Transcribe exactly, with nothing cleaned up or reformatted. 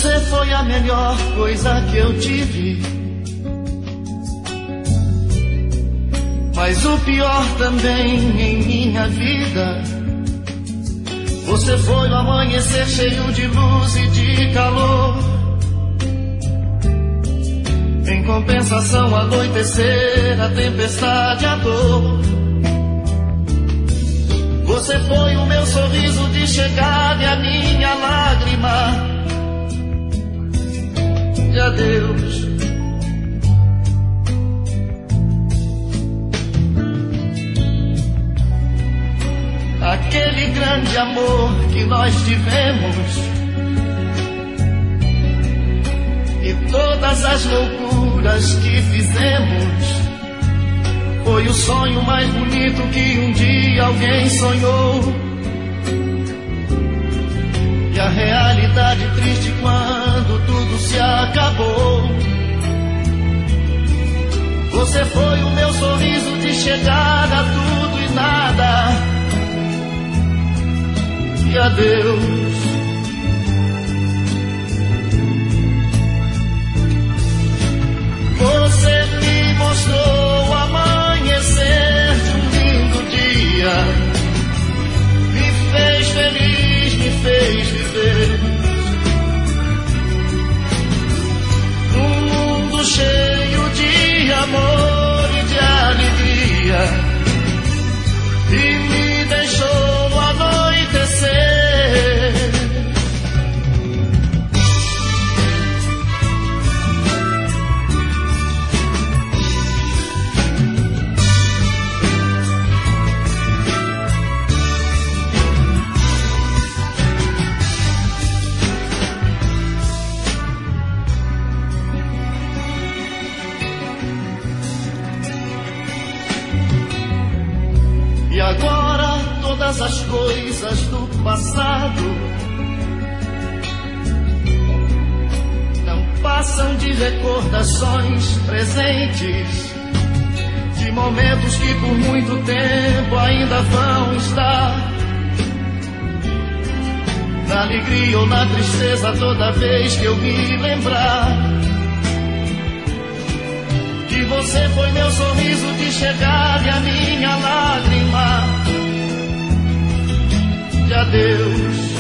Você foi a melhor coisa que eu tive, mas o pior também em minha vida. Você foi o amanhecer cheio de luz e de calor. Em compensação, o anoitecer, a tempestade, a dor. Você foi o meu sorriso de chegada e a minha lágrima de adeus. Aquele grande amor que nós tivemos e todas as loucuras que fizemos foi o sonho mais bonito que um dia alguém sonhou. E a realidade triste quando tudo se acabou. Você foi o meu sorriso de chegada, tudo e nada. E adeus. Você me mostrou o amanhecer de um lindo dia, me fez feliz, me fez viver num mundo cheio de amor e de alegria, e me deixou anoitecer. E agora todas as coisas do passado não passam de recordações presentes, de momentos que por muito tempo ainda vão estar. Na alegria ou na tristeza, toda vez que eu me lembrar que você foi meu sorriso de chegada e a minha lágrima de adeus.